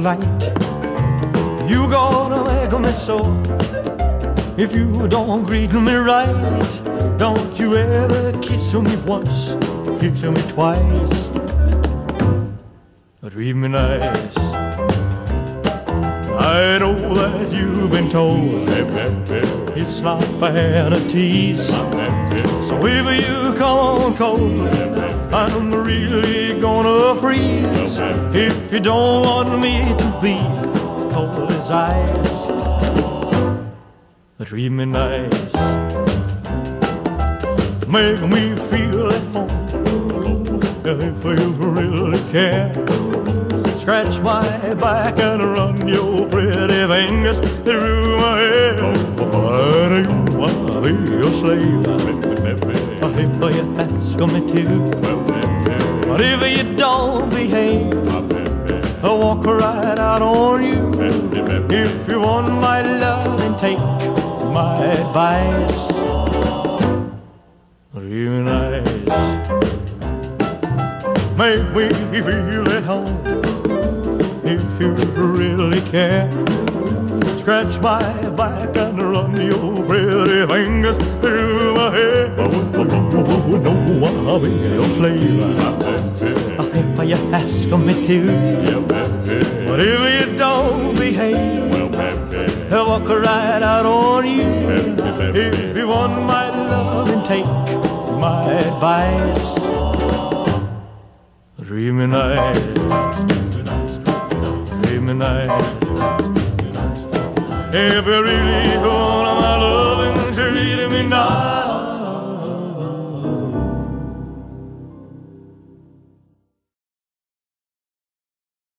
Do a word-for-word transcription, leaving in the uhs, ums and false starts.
light. You gonna make me so if you don't greet me right. Don't you ever kiss me once, kiss me twice, treat me nice. I know that you've been told it's not fair to tease. So if you come on cold, I'm really gonna freeze. If you don't want me to be cold as ice, treat me nice. Make me feel at home if you really care. Scratch my back and run your pretty fingers through my hair. Why do you wanna be a slave? If you ask me to. But if you don't behave, I'll walk right out on you. If you want my love, then take my advice. Treat me nice. Make me feel at home if you really care. Scratch my back and run your pretty fingers through my hair. No, I'll be your slave if you ask me to. But if you don't behave, I'll walk right out on you. If you want my love, then take my advice. Treat me nice, treat me nice. If you really want my love, then treat me nice.